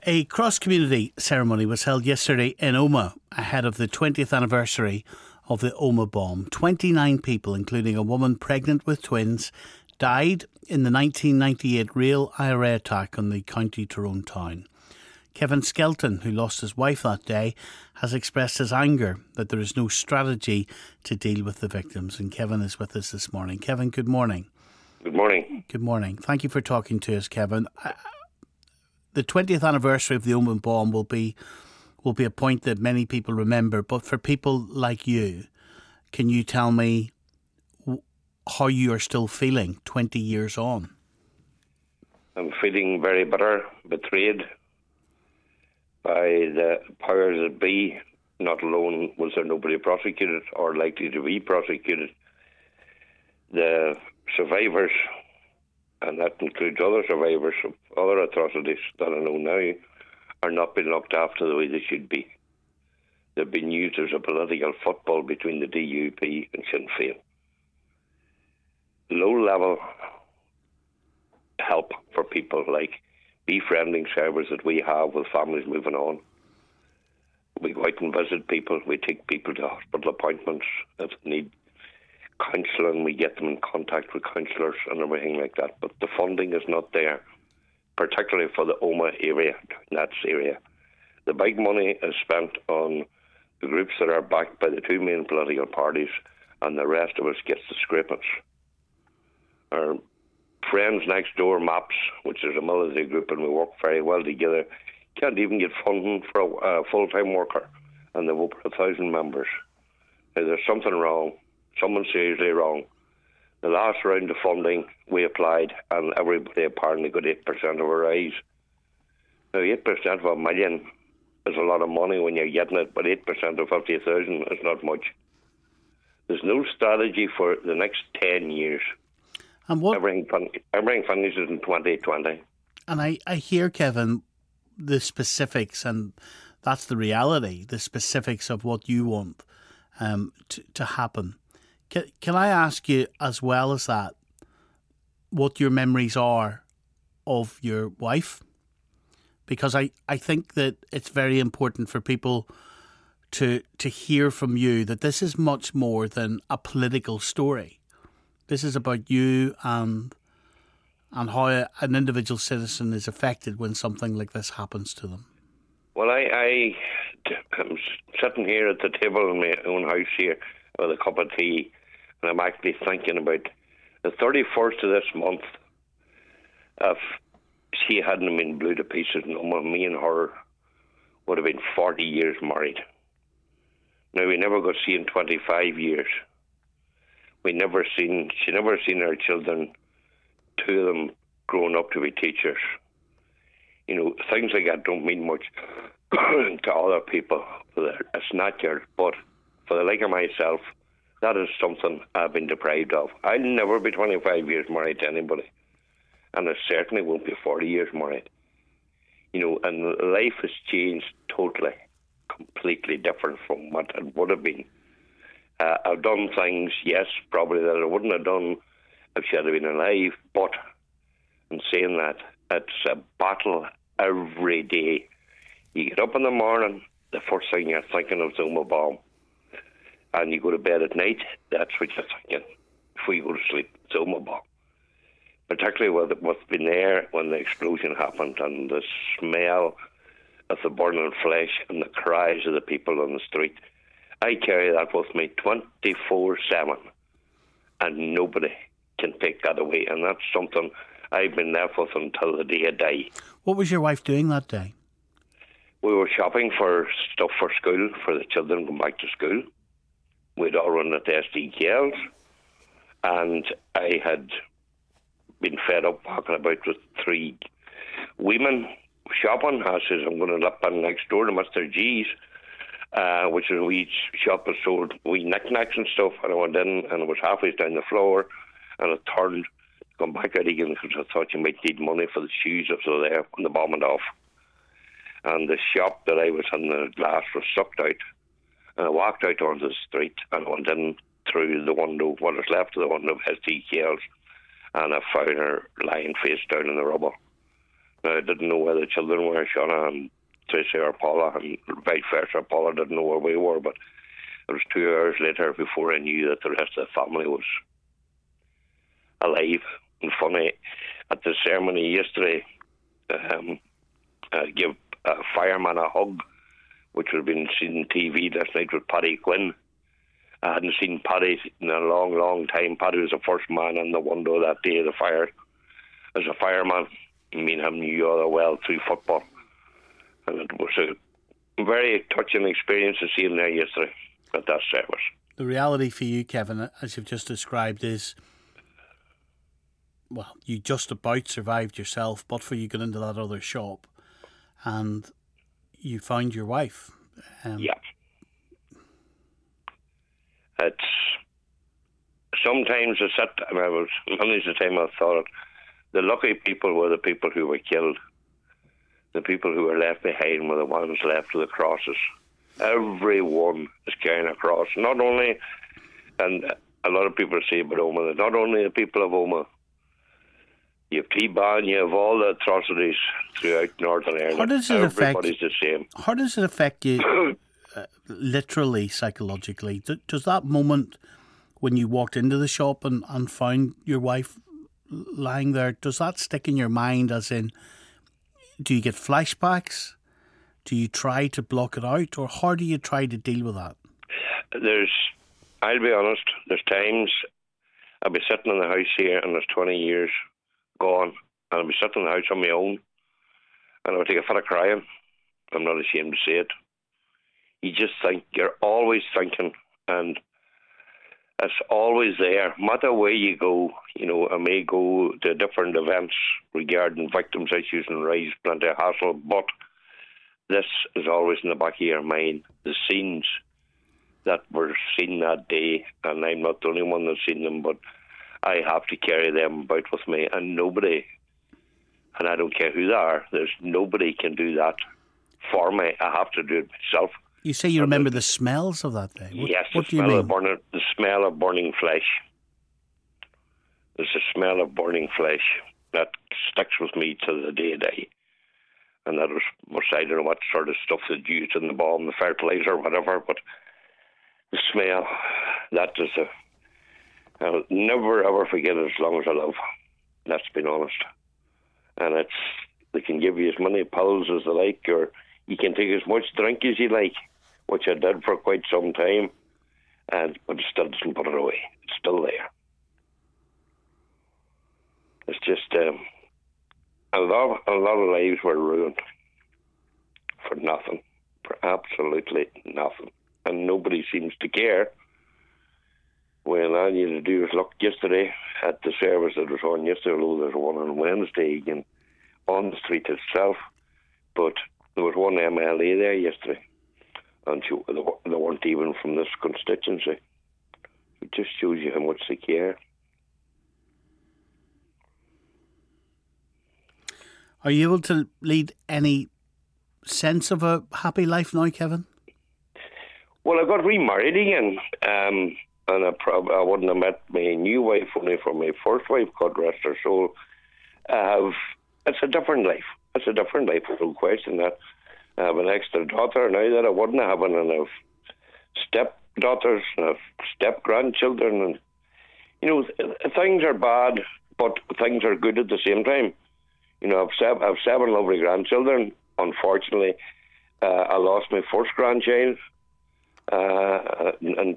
A cross-community ceremony was held yesterday in Omagh ahead of the 20th anniversary of the Omagh bomb. 29 people, including a woman pregnant with twins, died in the 1998 Real IRA attack on the County Tyrone town. Kevin Skelton, who lost his wife that day, has expressed his anger that there is no strategy to deal with the victims. And Kevin is with us this morning. Kevin, good morning. Good morning. Good morning. Thank you for talking to us, Kevin. The 20th anniversary of the Omagh bomb will be a point that many people remember. But for people like you, can you tell me how you are still feeling 20 years on? I'm feeling very bitter, betrayed by the powers that be. Not alone was there nobody prosecuted or likely to be prosecuted. The survivors, and that includes other survivors of other atrocities that I know now, are not being looked after the way they should be. They've been used as a political football between the DUP and Sinn Féin. Low-level help for people like befriending service that we have with families moving on. We go out and visit people. We take people to hospital appointments. If they need counselling, we get them in contact with counsellors and everything like that. But the funding is not there, particularly for the Omagh area, Nats area. The big money is spent on the groups that are backed by the two main political parties, and the rest of us gets the scrapings. Our friends next door, MAPS, which is a military group, and we work very well together, can't even get funding for a full-time worker, and they've over 1,000 members. Now, there's something wrong. Someone seriously wrong. The last round of funding we applied, and everybody apparently got 8% of a rise. Now, 8% of $1 million is a lot of money when you're getting it, but 8% of 50,000 is not much. There's no strategy for the next 10 years. And what? Everything finishes in 2020. And I hear, Kevin, the specifics, and that's the reality, the specifics of what you want to happen. Can I ask you, as well as that, what your memories are of your wife? Because I think that it's very important for people to hear from you that this is much more than a political story. This is about you and how an individual citizen is affected when something like this happens to them. Well, I'm sitting here at the table in my own house here with a cup of tea, and I'm actually thinking about the 31st of this month. If she hadn't been blew to pieces, me and her would have been 40 years married. Now, we never got to see in 25 years. She never seen our children, two of them grown up to be teachers. You know, things like that don't mean much to other people. It's not yours, but for the like of myself, that is something I've been deprived of. I'll never be 25 years married to anybody, and I certainly won't be 40 years married. You know, and life has changed totally, completely different from what it would have been. I've done things, yes, probably that I wouldn't have done if she had been alive, but in saying that, it's a battle every day. You get up in the morning, the first thing you're thinking of is the Omagh bomb. And you go to bed at night, that's what you're thinking. Before you go to sleep, it's the Omagh bomb. Particularly with what's been there when the explosion happened, and the smell of the burning flesh and the cries of the people on the street. I carry that with me 24/7, and nobody can take that away. And that's something I've been left with until the day I die. What was your wife doing that day? We were shopping for stuff for school, for the children going back to school. We'd all run at SDKLs, and I had been fed up walking about with three women shopping. I says, I'm going to nip in next door to Mr. G's, which is a wee shop that sold wee knickknacks and stuff. And I went in, and it was halfway down the floor, and I turned, come back out again because I thought you might need money for the shoes if they were there when the bomb went off. And the shop that I was in, the glass was sucked out. And I walked out onto the street and I went in through the window, what was left of the window of SDKLs, and I found her lying face down in the rubble. I didn't know where the children were, Shauna and Tracy or Paula, and vice versa. Paula didn't know where we were, but it was 2 hours later before I knew that the rest of the family was alive. And funny, at the ceremony yesterday, I gave a fireman a hug, which had been seen on TV last night with Paddy Quinn. I hadn't seen Paddy in a long, long time. Paddy was the first man in the window that day of the fire as a fireman. Me and him knew other well through football. And it was a very touching experience to see him there yesterday at that service. The reality for you, Kevin, as you've just described, is, well, you just about survived yourself, but for you got into that other shop and you found your wife. Yeah. It's sometimes many's the time I've thought it, the lucky people were the people who were killed. The people who were left behind were the ones left with the crosses. Everyone is carrying a cross. Not only, and a lot of people say about Omagh, not only the people of Omagh, you have T-Ban, you have all the atrocities throughout Northern Ireland. How does it Everybody's the same. How does it affect you, literally, psychologically? Does that moment when you walked into the shop and found your wife lying there, does that stick in your mind, as in, do you get flashbacks? Do you try to block it out? Or how do you try to deal with that? I'll be honest, there's times I'll be sitting in the house here and there's 20 years gone, and I'll be sitting in the house on my own and I'll take a fit of crying. I'm not ashamed to say it. You just think, you're always thinking, and it's always there. No matter where you go, I may go to different events regarding victims' issues and raise plenty of hassle, but this is always in the back of your mind. The scenes that were seen that day, and I'm not the only one that's seen them, but I have to carry them about with me, and nobody, and I don't care who they are, there's nobody can do that for me. I have to do it myself. You say you remember the smells of that day? Yes, what do you mean? The smell of burning flesh. There's a smell of burning flesh that sticks with me to the day. And that was, I don't know what sort of stuff they used in the bomb, the fertilizer, whatever, but the smell, that is I'll never ever forget it as long as I live. That's been honest. And they can give you as many pills as they like, or you can take as much drink as you like, which I did for quite some time, but it still doesn't put it away. It's still there. It's just a lot of lives were ruined for nothing, for absolutely nothing, and nobody seems to care. Well, all you had to do was look yesterday at the service that was on yesterday, although there's one on Wednesday again on the street itself, but there was one MLA there yesterday, and they weren't even from this constituency. It just shows you how much they care. Are you able to lead any sense of a happy life now, Kevin? Well, I got remarried again, and I wouldn't have met my new wife only for my first wife, God rest her soul. It's a different life. It's a different life, no question that. I have an extra daughter now that I wouldn't have, and I have stepdaughters and I have step-grandchildren. And, things are bad, but things are good at the same time. I have 7 lovely grandchildren. Unfortunately, I lost my first grandchild in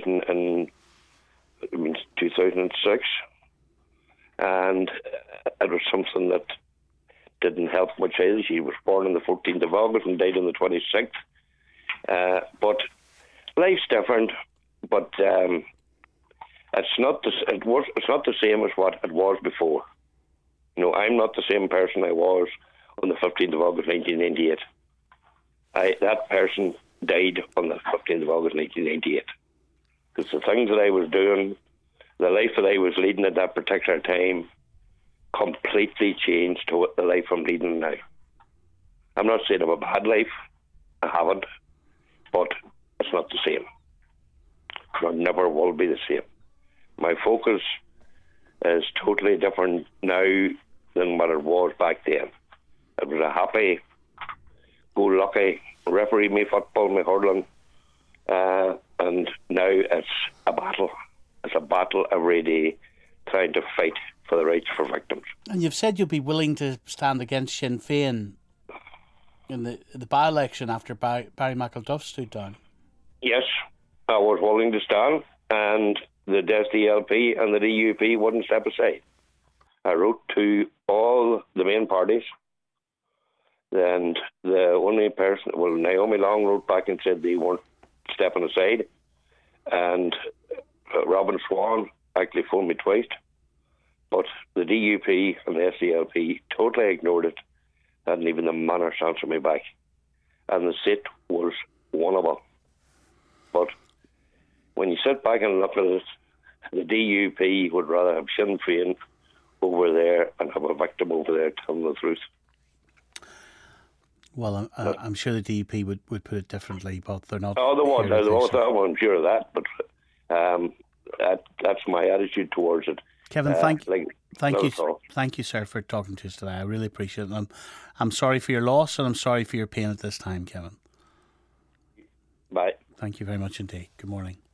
2006, and it was something that didn't help much either. She was born on the 14th of August and died on the 26th. But life's different. But it's not the same as what it was before. I'm not the same person I was on the 15th of August 1998. That person died on the 15th of August 1998. Because the things that I was doing, the life that I was leading at that particular time, completely changed to the life I'm leading now. I'm not saying I'm a bad life. I haven't. But it's not the same. It never will be the same. My focus is totally different now than what it was back then. It was a happy-go-lucky referee, me football, me hurling, and now it's a battle. It's a battle every day, trying to fight for the rights for victims. And you've said you'll be willing to stand against Sinn Féin in the by-election after Barry McElduff stood down. Yes, I was willing to stand, and the SDLP and the DUP wouldn't step aside. I wrote to all the main parties, and the only person, well, Naomi Long wrote back and said they weren't stepping aside, and Robin Swan actually phoned me twice, but the DUP and the SDLP totally ignored it, and even the Manor answered me back, and the seat was winnable. But when you sit back and look at it, the DUP would rather have Sinn Féin over there and have a victim over there telling the truth. Well, I'm sure the DUP would put it differently, but they're not. Oh, they won't. I'm sure of that, but that's my attitude towards it. Kevin, thank you, sir, for talking to us today. I really appreciate it. I'm sorry for your loss, and I'm sorry for your pain at this time, Kevin. Bye. Thank you very much indeed. Good morning.